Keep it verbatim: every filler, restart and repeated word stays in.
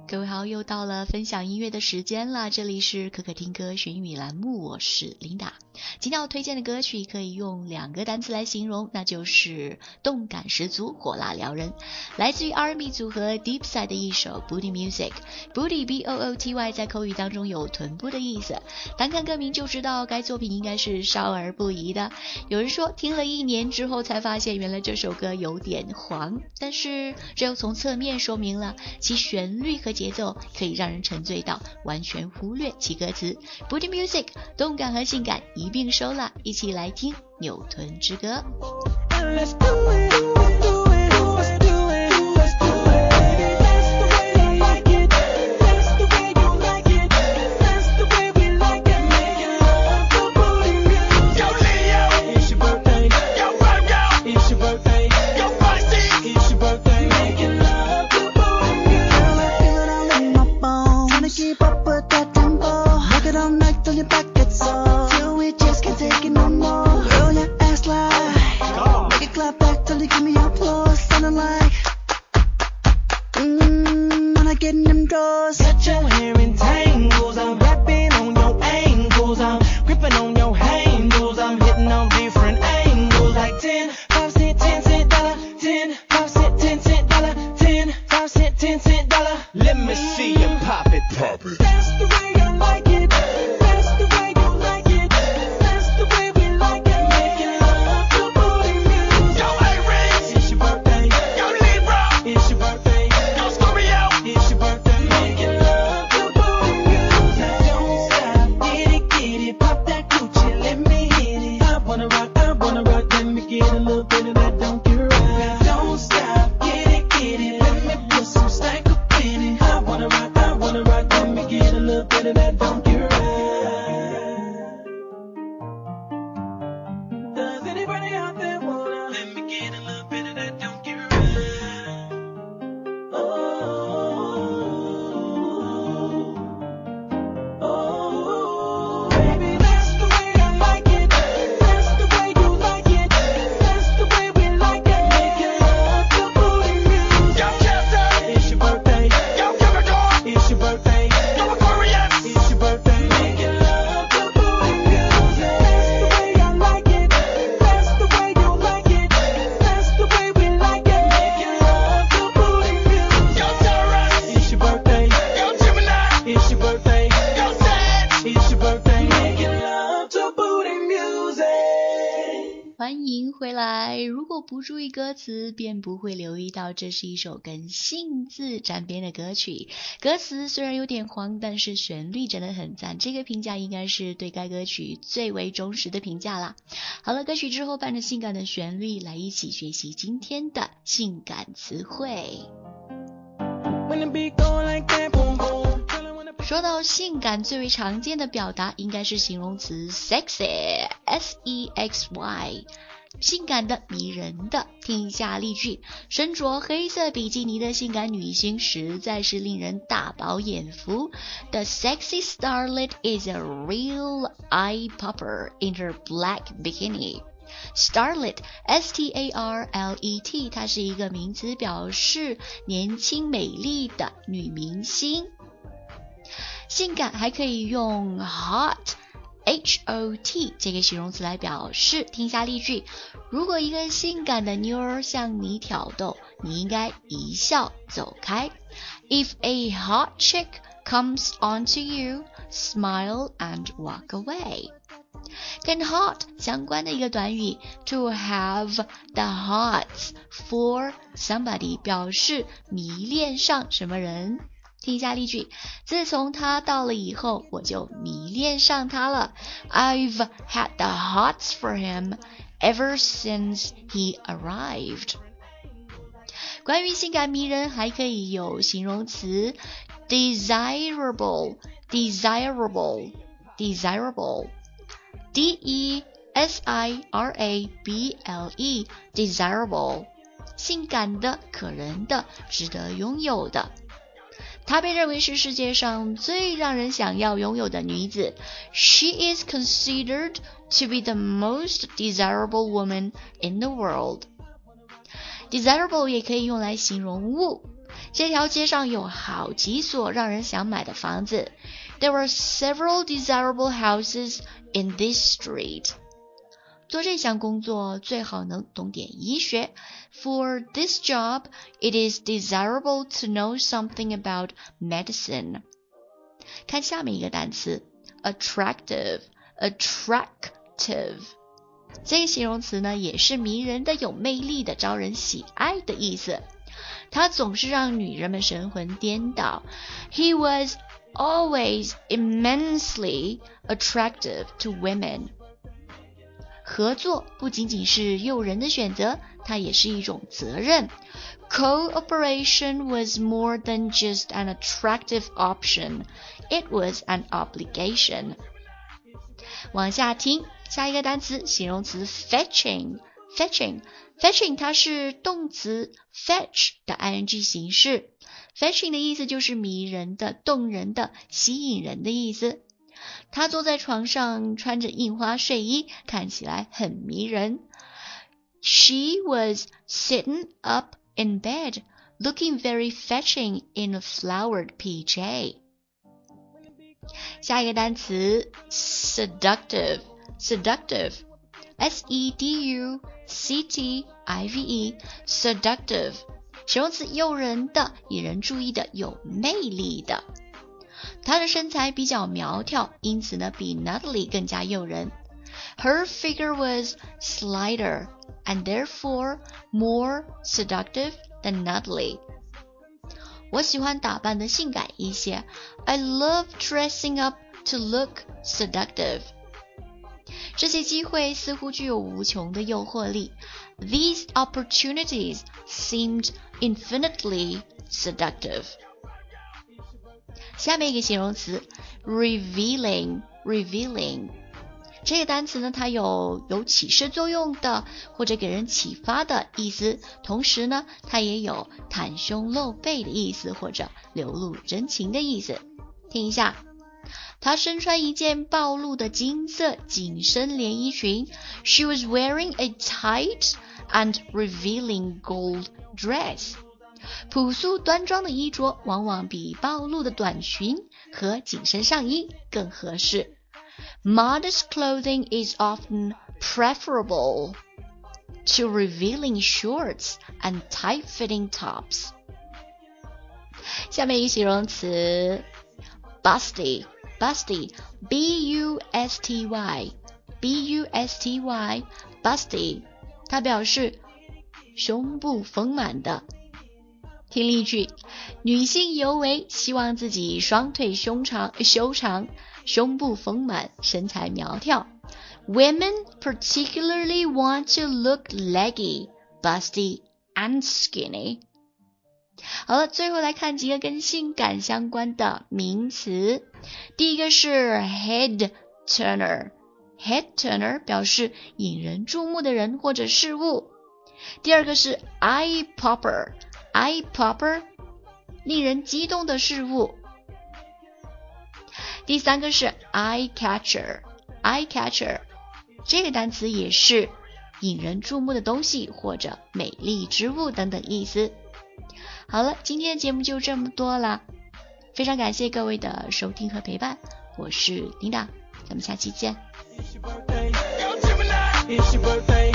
各位好，又到了分享音乐的时间了，这里是可可听歌寻语栏目，我是琳达。今天要推荐的歌曲可以用两个单词来形容，那就是动感十足，火辣撩人。来自于 R and B 组合 Deepside 的一首 Booty Music。 Booty B O O T Y 在口语当中有臀部的意思，单看歌名就知道该作品应该是少儿不宜的。有人说听了一年之后才发现原来这首歌有点黄，但是这又从侧面说明了其旋律和节奏可以让人沉醉到完全忽略其歌词。 Booty Music 动感和性感一并收了，一起来听扭臀之歌。欢迎回来，如果不注意歌词便不会留意到这是一首跟性字沾边的歌曲。歌词虽然有点黄，但是旋律真的很赞，这个评价应该是对该歌曲最为忠实的评价啦。好了，歌曲之后伴着性感的旋律来一起学习今天的性感词汇。说到性感，最为常见的表达应该是形容词 sexy S E X Y， 性感的，迷人的。听一下例句，身着黑色比基尼的性感女星实在是令人大饱眼福。 The sexy starlet is a real eye popper in her black bikini。 Starlet S T A R L E T 它是一个名词，表示年轻美丽的女明星。性感还可以用 hot H O T 这个形容词来表示。听一下例句，如果一个性感的妞儿向你挑逗，你应该一笑走开。 If a hot chick comes onto you, smile and walk away。 跟 hot 相关的一个短语 to have the hots for somebody 表示迷恋上什么人。听一下例句，自从他到了以后，我就迷恋上他了。 I've had the hots for him ever since he arrived。 关于性感迷人还可以有形容词 desirable desirable desirable D E S I R A B L E desirable， 性感的，可人的，值得拥有的。她被认为是世界上最让人想要拥有的女子。 She is considered to be the most desirable woman in the world。 Desirable 也可以用来形容物， 这条街上有好几所让人想买的房子。There were several desirable houses in this street. 做这项工作最好能懂点医学。For this job, it is desirable to know something about medicine. 看下面一个单词 attractive, attractive. 这个形容词呢，也是迷人的、有魅力的、招人喜爱的意思。它总是让女人们神魂颠倒。He was always immensely attractive to women. 合作不仅仅是诱人的选择，它也是一种责任。Cooperation was more than just an attractive option. It was an obligation. 往下听，下一个单词，形容词 fetching. Fetching, fetching 它是动词 fetch 的 ing 形式。Fetching 的意思就是迷人的、动人的、吸引人的意思。他坐在床上，穿着印花睡衣，看起来很迷人。She was sitting up in bed, looking very fetching in a flowered P J. 下一个单词 seductive, seductive, S E D U C T I V E, seductive, 形容词诱人的、引人注意的、有魅力的。她的身材比较苗条，因此呢，比 Natalie 更加诱人。Her figure was slighter and therefore more seductive than Natalie. 我喜欢打扮的性感一些。I love dressing up to look seductive. 这些机会似乎具有无穷的诱惑力。These opportunities seemed infinitely seductive. 下面一个形容词 revealing, revealing. 这个单词呢，它有有启示作用的或者给人启发的意思，同时呢，它也有袒胸露背的意思或者流露真情的意思。听一下，她身穿一件暴露的金色紧身连衣裙。She was wearing a tight and revealing gold dress. 朴素端庄的衣着往往比暴露的短裙和紧身上衣更合适。Modest clothing is often preferable to revealing shorts and tight-fitting tops. 下面一个形容词 busty, busty, B U S T Y, B U S T Y, busty, 它表示胸部丰满的。听例句，女性尤为希望自己双腿胸长、修长，胸部丰满，身材苗条。Women particularly want to look leggy, busty, and skinny. 好了，最后来看几个跟性感相关的名词。第一个是 head turner, head turner 表示引人注目的人或者事物。第二个是 eye popper, eye popper 令人激动的事物。第三个是 eye catcher, eye catcher 这个单词也是引人注目的东西或者美丽之物等等意思。好了，今天的节目就这么多了，非常感谢各位的收听和陪伴，我是琳达，咱们下期见。It's your birthday.